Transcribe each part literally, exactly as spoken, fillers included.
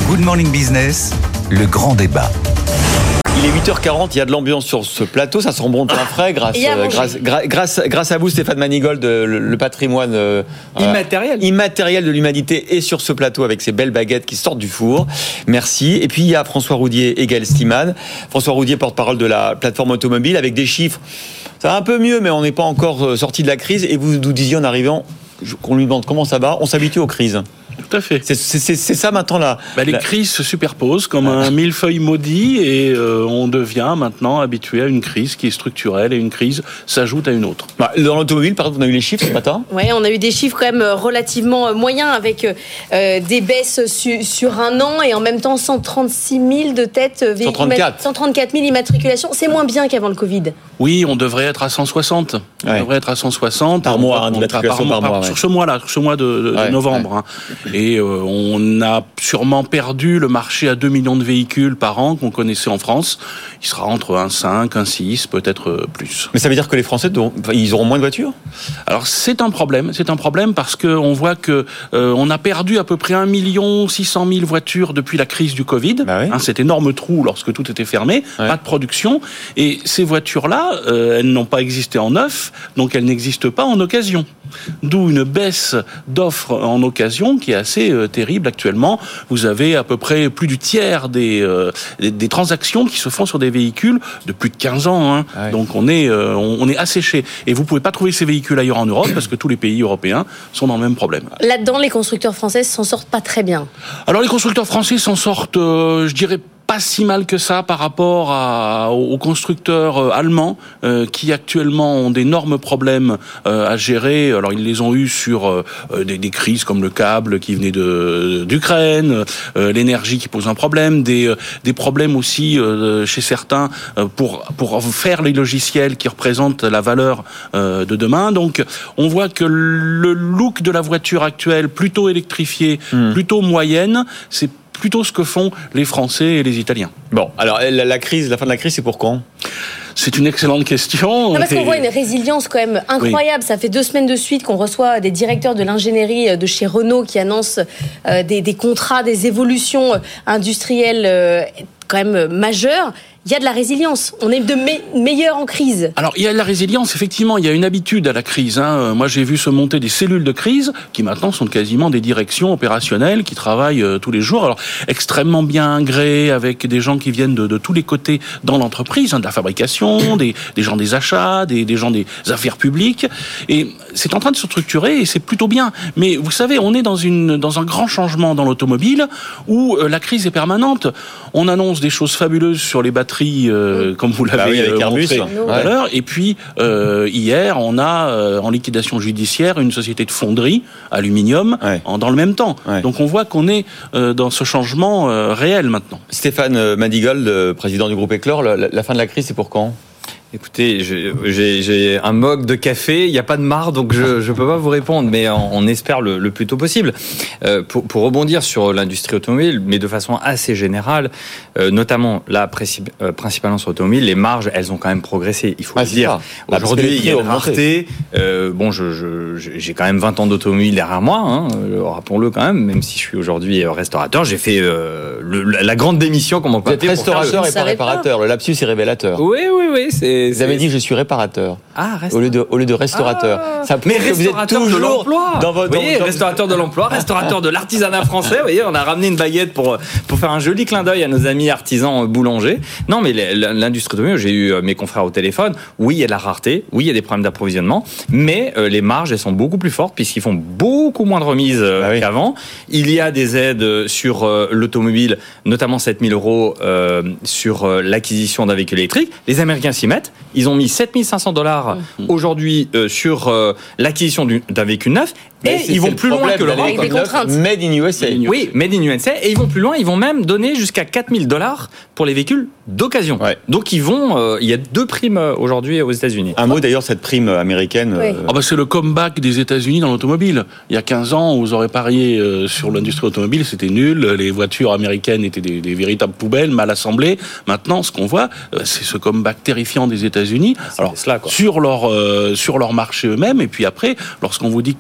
Good Morning Business, le grand débat. Il est huit heures quarante, il y a de l'ambiance sur ce plateau, ça sent bon temps frais grâce, euh, grâce, grâce, grâce à vous Stéphane Manigold, le, le patrimoine euh, immatériel. immatériel de l'humanité est sur ce plateau avec ces belles baguettes qui sortent du four. Merci. Et puis il y a François Roudier et Gaël Stiman. François Roudier, porte-parole de la plateforme automobile, avec des chiffres. Ça va un peu mieux, mais on n'est pas encore sorti de la crise. Et vous nous disiez en arrivant qu'on lui demande comment ça va, on s'habitue aux crises. Tout à fait. C'est, c'est, c'est, c'est ça maintenant là. Bah, les la... crises se superposent comme un millefeuille maudit et euh, on devient maintenant habitué à une crise qui est structurelle et une crise s'ajoute à une autre. Bah, dans l'automobile, par exemple, on a eu les chiffres ce matin. Oui, on a eu des chiffres quand même relativement moyens avec euh, des baisses su- sur un an et en même temps cent trente-six mille de têtes véhicules. cent trente-quatre. cent trente-quatre mille immatriculations. C'est moins bien qu'avant le Covid. Oui, on devrait être à cent soixante. On ouais. devrait être à cent soixante. Par mois, hein, d'immatriculation par, par mois. Par, sur ce mois-là, sur ce mois de, de ouais, novembre. Ouais. Hein. Et euh, on a sûrement perdu le marché à deux millions de véhicules par an qu'on connaissait en France. Il sera entre un virgule cinq, un virgule six, peut-être plus. Mais ça veut dire que les Français, ils auront moins de voitures ? Alors c'est un problème. C'est un problème parce qu'on voit que euh, on a perdu à peu près un million six cent mille voitures depuis la crise du Covid. Bah oui. Hein, cet énorme trou lorsque tout était fermé, ouais. Pas de production. Et ces voitures-là, euh, elles n'ont pas existé en neuf, donc elles n'existent pas en occasion. D'où une baisse d'offres en occasion qui est assez euh, terrible actuellement. Vous avez à peu près plus du tiers des, euh, des, des transactions qui se font sur des véhicules de plus de quinze ans. Hein. Ouais. Donc on est, euh, on, on est asséché. Et vous ne pouvez pas trouver ces véhicules ailleurs en Europe parce que tous les pays européens sont dans le même problème. Là-dedans, les constructeurs français s'en sortent pas très bien. Alors les constructeurs français s'en sortent, euh, je dirais, pas si mal que ça par rapport à, aux constructeurs euh, allemands euh, qui actuellement ont d'énormes problèmes euh, à gérer. Alors ils les ont eus sur euh, des, des crises comme le câble qui venait de d'Ukraine, euh, l'énergie qui pose un problème, des des problèmes aussi euh, chez certains euh, pour pour faire les logiciels qui représentent la valeur euh, de demain. Donc on voit que le look de la voiture actuelle, plutôt électrifiée, mmh. plutôt moyenne, c'est plutôt ce que font les Français et les Italiens. Bon, alors la, la crise, la fin de la crise, c'est pour quand ? C'est une excellente question. Non, parce qu'on voit une résilience quand même incroyable. Oui. Ça fait deux semaines de suite qu'on reçoit des directeurs de l'ingénierie de chez Renault qui annoncent euh, des, des contrats, des évolutions industrielles euh, quand même majeures. Il y a de la résilience. On est de me- meilleurs en crise. Alors, il y a de la résilience, effectivement. Il y a une habitude à la crise. Hein. Moi, j'ai vu se monter des cellules de crise qui maintenant sont quasiment des directions opérationnelles qui travaillent euh, tous les jours. Alors, extrêmement bien agréées avec des gens qui viennent de, de tous les côtés dans l'entreprise, hein, de la fabrication, des, des gens des achats, des, des gens des affaires publiques. Et c'est en train de se structurer et c'est plutôt bien. Mais vous savez, on est dans, une, dans un grand changement dans l'automobile où euh, la crise est permanente. On annonce des choses fabuleuses sur les batteries. Euh, comme vous l'avez bah oui, avec montré Airbus, tout à l'heure. Et puis, euh, hier, on a euh, en liquidation judiciaire une société de fonderie, aluminium, ouais. en, dans le même temps. Ouais. Donc on voit qu'on est euh, dans ce changement euh, réel maintenant. Stéphane Manigold, président du groupe Éclore, la, la fin de la crise, c'est pour quand ? Écoutez, j'ai, j'ai, j'ai un mug de café, il n'y a pas de marre, donc je ne peux pas vous répondre, mais on, on espère le, le plus tôt possible. Euh, pour, pour rebondir sur l'industrie automobile, mais de façon assez générale, euh, notamment là, princip- euh, principalement sur l'automobile, les marges, elles ont quand même progressé, il faut ah, le dire. Bah, aujourd'hui, il y a une rareté. Euh, bon, je, je, j'ai quand même vingt ans d'automobile derrière moi, hein, rappelons-le quand même, même si je suis aujourd'hui restaurateur. J'ai fait euh, le, la grande démission, comment on peut appeler. Restaurateur et pas réparateur, le lapsus est révélateur. Oui, oui, oui, c'est... Vous avez dit que je suis réparateur ah, au, lieu de, au lieu de restaurateur. Ah, ça mais restaurateur vous êtes de l'emploi. Dans votre, vous voyez, dans... restaurateur de l'emploi, restaurateur de l'artisanat français. Vous voyez, on a ramené une baguette pour pour faire un joli clin d'œil à nos amis artisans boulangers. Non, mais l'industrie automobile, j'ai eu mes confrères au téléphone. Oui, il y a de la rareté. Oui, il y a des problèmes d'approvisionnement. Mais euh, les marges, elles sont beaucoup plus fortes puisqu'ils font beaucoup moins de remises euh, ah oui. qu'avant. Il y a des aides sur euh, l'automobile, notamment sept mille euros euh, sur euh, l'acquisition d'un véhicule électrique. Les Américains s'y mettent. Ils ont mis sept mille cinq cents dollars mmh. aujourd'hui euh, sur euh, l'acquisition d'un véhicule neuf. Et mais ils vont plus loin que l'Europe. Avec des contraintes. Made in U S A. Oui, made in U S A. Et ils vont plus loin. Ils vont même donner jusqu'à quatre mille dollars pour les véhicules d'occasion. Ouais. Donc ils vont. Euh, il y a deux primes aujourd'hui aux États-Unis. Un mot d'ailleurs, cette prime américaine. Oui. Euh... Ah bah c'est le comeback des États-Unis dans l'automobile. Il y a quinze ans, vous aurez parié euh, sur l'industrie automobile, c'était nul. Les voitures américaines étaient des, des véritables poubelles, mal assemblées. Maintenant, ce qu'on voit, euh, c'est ce comeback terrifiant des États-Unis. C'est Alors cela, quoi. sur leur euh, sur leur marché eux-mêmes. Et puis après, lorsqu'on vous dit que quarante pour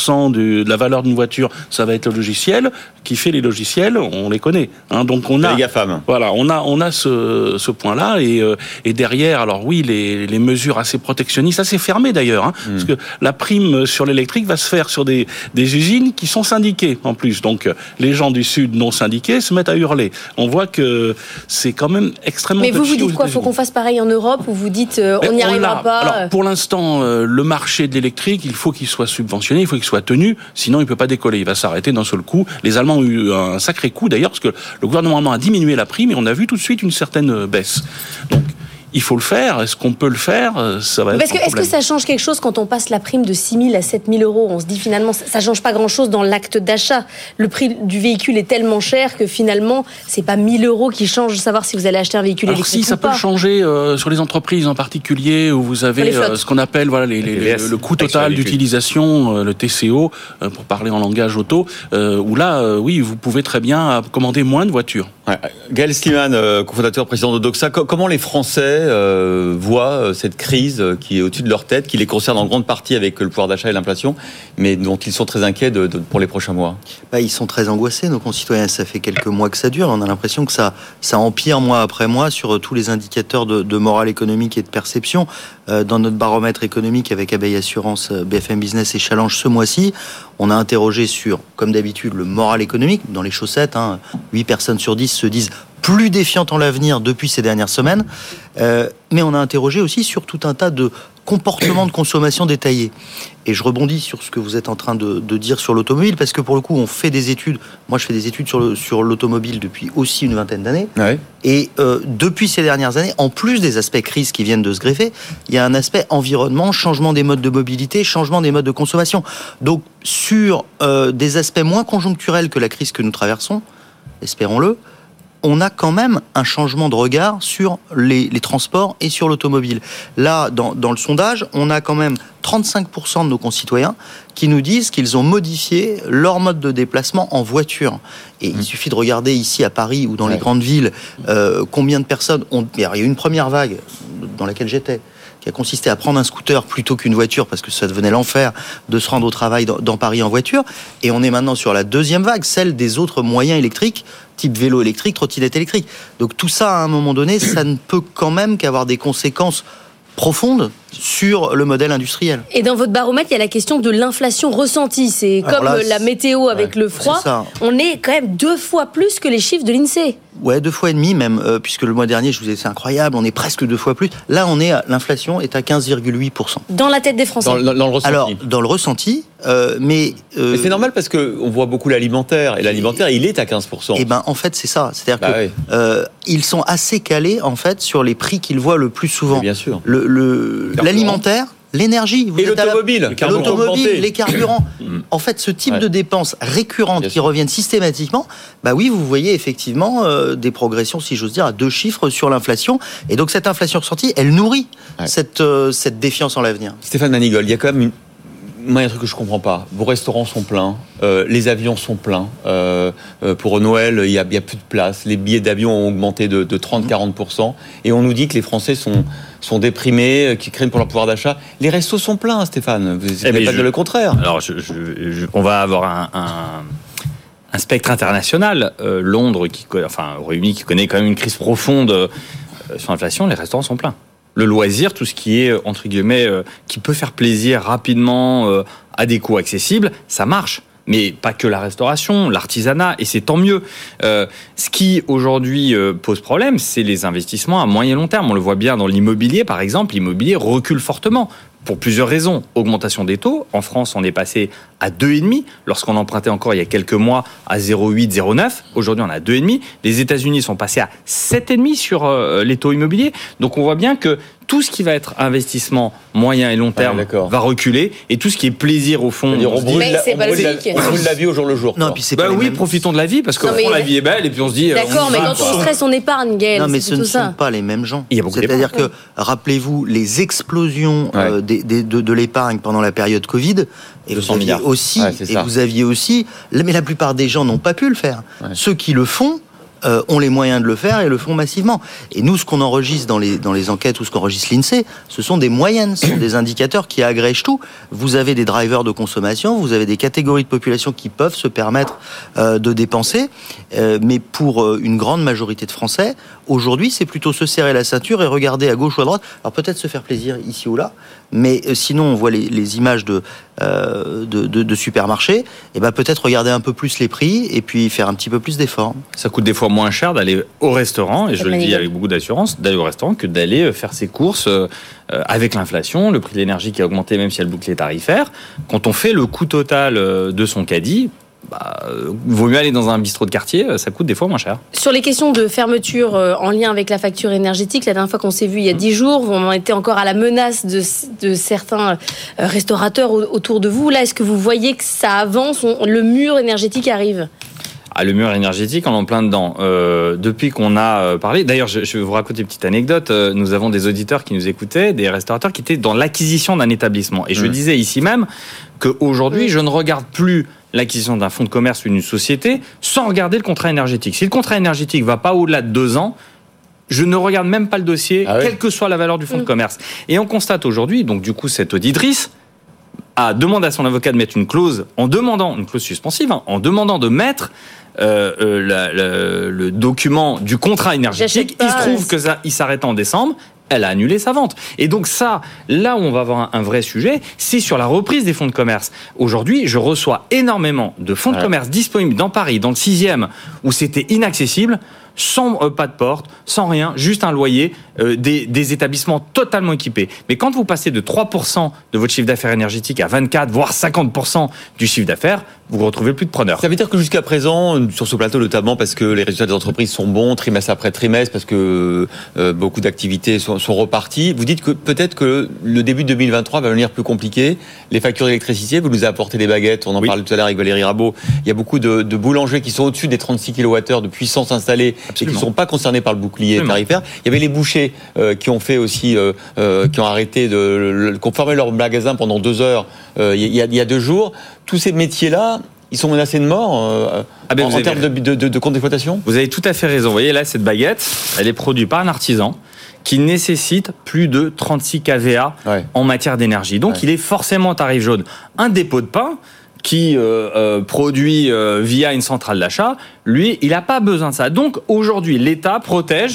cent de, de la valeur d'une voiture, ça va être le logiciel. Qui fait les logiciels, on les connaît. Hein, donc on a, les GAFAM. Voilà, on a, on a ce, ce point-là et, euh, et derrière, alors oui, les, les mesures assez protectionnistes, assez fermées d'ailleurs, hein, mmh. parce que la prime sur l'électrique va se faire sur des, des usines qui sont syndiquées en plus. Donc les gens du Sud non syndiqués se mettent à hurler. On voit que c'est quand même extrêmement. Mais vous vous dites quoi ? Il faut qu'on fasse pareil en Europe ou vous dites euh, on n'y arrivera pas ? Alors pour l'instant, euh, le marché de l'électrique, il faut qu'il soit subventionné, il faut qu'il soit tenu, sinon il peut pas décoller. Il va s'arrêter d'un seul coup. Les Allemands ont eu un sacré coup d'ailleurs, parce que le gouvernement allemand a diminué la prime et on a vu tout de suite une certaine baisse. Donc, il faut le faire. Est-ce qu'on peut le faire ? Ça va être Parce que, est-ce que ça change quelque chose quand on passe la prime de six mille à sept mille euros ? On se dit finalement, ça ne change pas grand-chose dans l'acte d'achat. Le prix du véhicule est tellement cher que finalement, c'est pas mille euros qui changent de savoir si vous allez acheter un véhicule Alors électrique si, ça ou pas. peut changer euh, sur les entreprises en particulier, où vous avez euh, ce qu'on appelle voilà, les, les, les, le coût total d'utilisation, euh, le T C O, euh, pour parler en langage auto, euh, où là, euh, oui, vous pouvez très bien commander moins de voitures. Ouais. Gaël Sliman, euh, cofondateur, président de Doxa, co- comment les Français euh, voient euh, cette crise qui est au-dessus de leur tête, qui les concerne en grande partie avec le pouvoir d'achat et l'inflation, mais dont ils sont très inquiets de, de, pour les prochains mois ? Bah, ils sont très angoissés, nos concitoyens. Ça fait quelques mois que ça dure. On a l'impression que ça, ça empire mois après mois sur tous les indicateurs de, de morale économique et de perception. Euh, dans notre baromètre économique avec Abeille Assurance, B F M Business et Challenge ce mois-ci, on a interrogé sur, comme d'habitude, le moral économique. Dans les chaussettes, hein, huit personnes sur dix se disent plus défiantes en l'avenir depuis ces dernières semaines. Euh, mais on a interrogé aussi sur tout un tas de comportements de consommation détaillés. Et je rebondis sur ce que vous êtes en train de, de dire sur l'automobile, parce que pour le coup, on fait des études. Moi, je fais des études sur, le, sur l'automobile depuis aussi une vingtaine d'années. Ouais. Et euh, depuis ces dernières années, en plus des aspects crise qui viennent de se greffer, il y a un aspect environnement, changement des modes de mobilité, changement des modes de consommation. Donc, sur euh, des aspects moins conjoncturels que la crise que nous traversons, espérons-le, on a quand même un changement de regard sur les, les transports et sur l'automobile. Là, dans, dans le sondage, on a quand même trente-cinq pour cent de nos concitoyens qui nous disent qu'ils ont modifié leur mode de déplacement en voiture. Et mmh. il suffit de regarder ici à Paris ou dans ouais. les grandes villes euh, combien de personnes ont... Il y a eu une première vague dans laquelle j'étais, qui a consisté à prendre un scooter plutôt qu'une voiture, parce que ça devenait l'enfer de se rendre au travail dans, dans Paris en voiture. Et on est maintenant sur la deuxième vague, celle des autres moyens électriques, type vélo électrique, trottinette électrique. Donc tout ça, à un moment donné, ça ne peut quand même qu'avoir des conséquences profonde sur le modèle industriel. Et dans votre baromètre, il y a la question de l'inflation ressentie. C'est Alors comme là, la météo avec ouais, le froid. On est quand même deux fois plus que les chiffres de l'INSEE. Ouais, deux fois et demi même, euh, puisque le mois dernier, je vous ai dit, c'est incroyable, on est presque deux fois plus. Là, on est à, l'inflation est à quinze virgule huit pour cent. Dans la tête des Français. Dans, dans, dans le ressenti. Alors, dans le ressenti, euh, mais... Euh, mais c'est normal parce qu'on voit beaucoup l'alimentaire, et l'alimentaire, il est à quinze pour cent. Et ben, en fait, c'est ça. C'est-à-dire bah que oui. euh, ils sont assez calés, en fait, sur les prix qu'ils voient le plus souvent. Mais bien sûr. Le, le, l'alimentaire, l'énergie, vous et êtes l'automobile, à la... l'automobile, les carburants. En fait, ce type ouais. de dépenses récurrentes Bien qui sûr. reviennent systématiquement, bah oui, vous voyez effectivement euh, des progressions, si j'ose dire, à deux chiffres sur l'inflation. Et donc cette inflation ressentie, elle nourrit ouais. cette, euh, cette défiance en l'avenir. Stéphane Manigold, il y a quand même une... Moi, il y a un truc que je comprends pas. Vos restaurants sont pleins, euh, les avions sont pleins. Euh, euh, pour Noël, il y a, il y a plus de place. Les billets d'avion ont augmenté de, de trente à quarante pour cent. Et on nous dit que les Français sont, sont déprimés, qu'ils craignent pour leur pouvoir d'achat. Les restos sont pleins, Stéphane. Vous n'êtes eh pas je, le contraire. Alors, je, je, je, on va avoir un... un... un spectre international. Euh, Londres, qui, enfin, Royaume-Uni, qui connaît quand même une crise profonde euh, sur l'inflation, les restaurants sont pleins. Le loisir, tout ce qui est, entre guillemets, euh, qui peut faire plaisir rapidement, euh, à des coûts accessibles, ça marche. Mais pas que la restauration, l'artisanat, et c'est tant mieux. Euh, ce qui, aujourd'hui, euh, pose problème, c'est les investissements à moyen et long terme. On le voit bien dans l'immobilier, par exemple. L'immobilier recule fortement. Pour plusieurs raisons. Augmentation des taux. En France, on est passé à deux virgule cinq. Lorsqu'on empruntait encore il y a quelques mois à zéro virgule huit, zéro virgule neuf. Aujourd'hui, on est à deux virgule cinq. Les États-Unis sont passés à sept virgule cinq sur euh, les taux immobiliers. Donc, on voit bien que tout ce qui va être investissement moyen et long terme ah, va reculer. Et tout ce qui est plaisir, au fond... On brûle mais la, c'est on brûle la, on brûle la vie au jour le jour. Non, puis c'est bah pas oui, mêmes... profitons de la vie, parce que non, mais... la vie est belle, et puis on se dit... D'accord, on mais va, quand on stresse, on épargne, Gaël. Non, mais ce ne ça. sont pas les mêmes gens. Il y a beaucoup C'est-à-dire que, rappelez-vous, les explosions ouais. euh, des, des, de, de l'épargne pendant la période Covid, et vous aviez aussi, ouais, et vous aviez aussi, mais la plupart des gens n'ont pas pu le faire. Ouais. Ceux qui le font, euh, ont les moyens de le faire et le font massivement. Et nous, ce qu'on enregistre dans les, dans les enquêtes ou ce qu'enregistre l'INSEE, ce sont des moyennes, ce sont des indicateurs qui agrègent tout. Vous avez des drivers de consommation, vous avez des catégories de population qui peuvent se permettre euh, de dépenser, euh, mais pour euh, une grande majorité de Français, aujourd'hui, c'est plutôt se serrer la ceinture et regarder à gauche ou à droite. Alors peut-être se faire plaisir ici ou là, mais euh, sinon on voit les, les images de, euh, de, de, de supermarchés, et ben peut-être regarder un peu plus les prix et puis faire un petit peu plus d'efforts. Ça coûte des fois moins cher d'aller au restaurant, et je le dis avec beaucoup d'assurance, d'aller au restaurant que d'aller faire ses courses euh, avec l'inflation, le prix de l'énergie qui a augmenté même si il y a le bouclier tarifaire. Quand on fait le coût total de son caddie, bah, euh, vaut mieux aller dans un bistrot de quartier, ça coûte des fois moins cher. Sur les questions de fermeture euh, en lien avec la facture énergétique, la dernière fois qu'on s'est vu il y a dix jours, on en était encore à la menace de, de certains euh, restaurateurs au, autour de vous. Là, est-ce que vous voyez que ça avance, on, le mur énergétique arrive ? Ah, le mur énergétique, on est en plein dedans. Euh, depuis qu'on a parlé, d'ailleurs, je, je vais vous raconter une petite anecdote. Euh, nous avons des auditeurs qui nous écoutaient, des restaurateurs qui étaient dans l'acquisition d'un établissement. Et je mmh. disais ici même qu'aujourd'hui, mmh. je ne regarde plus l'acquisition d'un fonds de commerce ou d'une société sans regarder le contrat énergétique. Si le contrat énergétique va pas au-delà de deux ans, je ne regarde même pas le dossier, ah oui. quelle que soit la valeur du fonds mmh. de commerce. Et on constate aujourd'hui, donc du coup, cette auditrice a demandé à son avocat de mettre une clause, en demandant, une clause suspensive, hein, en demandant de mettre euh, euh, la, la, le document du contrat énergétique. Pas, il se trouve ouais. que ça, il s'arrête en décembre. Elle a annulé sa vente. Et donc ça, là où on va avoir un, un vrai sujet, c'est sur la reprise des fonds de commerce. Aujourd'hui, je reçois énormément de fonds ouais. de commerce disponibles dans Paris, dans le sixième, où c'était inaccessible, sans euh, pas de porte, sans rien, juste un loyer, euh, des, des établissements totalement équipés. Mais quand vous passez de trois pour cent de votre chiffre d'affaires énergétique à vingt-quatre, voire cinquante pour cent du chiffre d'affaires, vous ne retrouvez plus de preneurs. Ça veut dire que jusqu'à présent, sur ce plateau notamment, parce que les résultats des entreprises sont bons, trimestre après trimestre, parce que euh, beaucoup d'activités sont, sont reparties, vous dites que peut-être que le début de deux mille vingt-trois va venir plus compliqué. Les factures d'électricité, vous nous avez apporté des baguettes, on en oui. parlait tout à l'heure avec Valérie Rabault. Il y a beaucoup de, de boulangers qui sont au-dessus des trente-six kilowattheures de puissance installée. Absolument. Et qui ne sont pas concernés par le bouclier Absolument. tarifaire. Il y avait les bouchers euh, qui ont fait aussi, euh, euh, qui ont arrêté de, le, qui ont fermé leur magasin pendant deux heures euh, il, y a, il y a deux jours. Tous ces métiers-là, ils sont menacés de mort euh, ah ben en, en termes de, de, de, de compte d'exploitation. Vous avez tout à fait raison. Vous voyez là, cette baguette, elle est produite par un artisan qui nécessite plus de trente-six kilowatt ouais. en matière d'énergie. Donc, ouais. il est forcément tarif jaune. Un dépôt de pain qui euh, euh, produit euh, via une centrale d'achat, lui, il n'a pas besoin de ça. Donc, aujourd'hui, l'État protège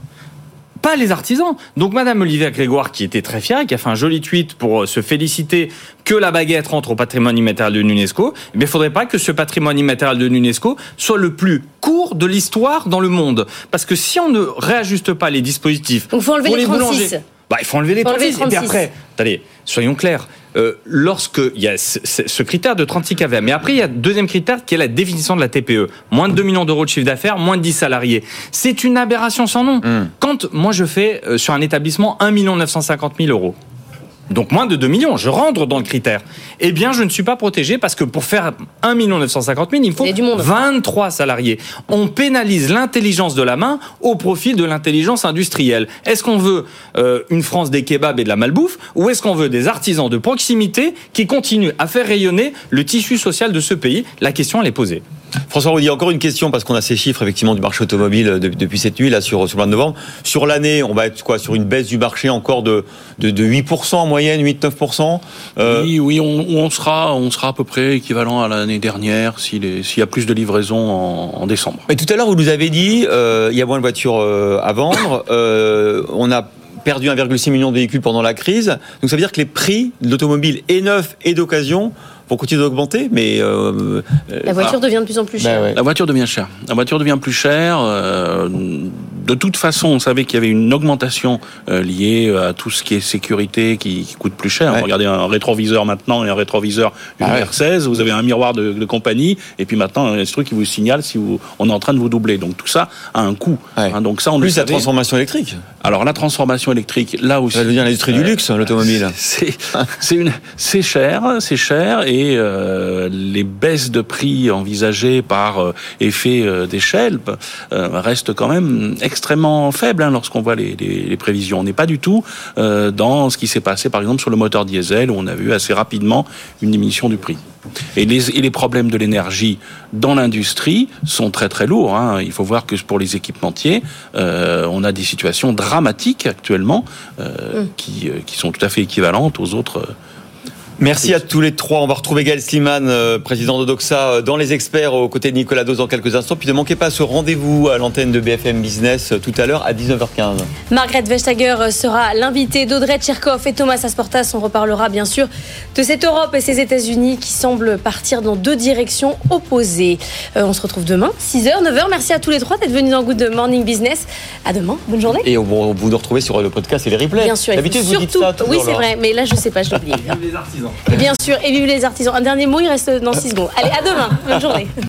pas les artisans. Donc, Madame Olivia Grégoire, qui était très fière, qui a fait un joli tweet pour se féliciter que la baguette rentre au patrimoine immatériel de l'UNESCO, mais il ne faudrait pas que ce patrimoine immatériel de l'UNESCO soit le plus court de l'histoire dans le monde. Parce que si on ne réajuste pas les dispositifs... Donc, il faut enlever les trente-six. Bah, il faut enlever les trente-six. Et puis après, attendez, soyons clairs, euh, lorsqu'il y a ce, ce critère de trente-six kilowatt, mais après, il y a un deuxième critère qui est la définition de la T P E. Moins de deux millions d'euros de chiffre d'affaires, moins de dix salariés. C'est une aberration sans nom. Mmh. Quand moi, je fais euh, sur un établissement un million neuf cent cinquante mille euros, donc moins de deux millions, je rentre dans le critère. Eh bien, je ne suis pas protégé parce que pour faire un million neuf cent cinquante mille, il me faut vingt-trois salariés. On pénalise l'intelligence de la main au profit de l'intelligence industrielle. Est-ce qu'on veut euh, une France des kebabs et de la malbouffe, ou est-ce qu'on veut des artisans de proximité qui continuent à faire rayonner le tissu social de ce pays? La question, elle est posée. François Roudier, encore une question, parce qu'on a ces chiffres effectivement du marché automobile de, depuis cette nuit, là, sur, sur le mois de novembre. Sur l'année, on va être quoi, sur une baisse du marché encore de, de, de huit pour cent en moyenne, huit à neuf pour cent euh... Oui, oui, on, on, sera, on sera à peu près équivalent à l'année dernière s'il, est, s'il y a plus de livraisons en, en décembre. Mais tout à l'heure, vous nous avez dit, euh, il y a moins de voitures euh, à vendre, euh, on a perdu un virgule six million de véhicules pendant la crise, donc ça veut dire que les prix de l'automobile et neuf et d'occasion vont continuer d'augmenter, mais euh, la voiture ah. devient de plus en plus chère. Bah ouais. La voiture devient chère. La voiture devient plus chère. Euh, de toute façon, on savait qu'il y avait une augmentation euh, liée à tout ce qui est sécurité qui, qui coûte plus cher. Ouais. Regardez un rétroviseur maintenant et un rétroviseur une ah ouais. R seize. Vous avez un miroir de, de compagnie et puis maintenant un truc qui vous signale si vous, on est en train de vous doubler. Donc tout ça a un coût. Ouais. Hein, donc ça, on plus le la savait. Transformation électrique. Alors la transformation électrique, là aussi. Ça veut dire l'industrie euh, du luxe, l'automobile. C'est, c'est, une, c'est cher, c'est cher et et euh, les baisses de prix envisagées par euh, effet euh, d'échelle euh, restent quand même extrêmement faibles hein, lorsqu'on voit les, les, les prévisions. On n'est pas du tout euh, dans ce qui s'est passé par exemple sur le moteur diesel où on a vu assez rapidement une diminution du prix. Et les, et les problèmes de l'énergie dans l'industrie sont très très lourds. Hein. Il faut voir que pour les équipementiers, euh, on a des situations dramatiques actuellement euh, mmh. qui, euh, qui sont tout à fait équivalentes aux autres. Euh, Merci à tous les trois. On va retrouver Gaël Sliman, euh, président de Doxa, euh, dans les experts aux côtés de Nicolas Dose dans quelques instants. Puis ne manquez pas ce rendez-vous à l'antenne de B F M Business euh, tout à l'heure à dix-neuf heures quinze. Margrethe Vestager sera l'invitée d'Audrey Tcherkov et Thomas Asportas. On reparlera bien sûr de cette Europe et ces États-Unis qui semblent partir dans deux directions opposées. Euh, on se retrouve demain, six heures, neuf heures. Merci à tous les trois d'être venus dans Good Morning Business. À demain. Bonne journée. Et on vous nous retrouvez sur le podcast et les replays. Bien sûr. D'habitude, vous dites ça toujours, oui, c'est vrai. Mais là, je sais pas, je l'oublie. Les artisans. Et bien sûr, et vive les artisans. Un dernier mot, il reste dans six secondes. Allez, à demain. Bonne journée.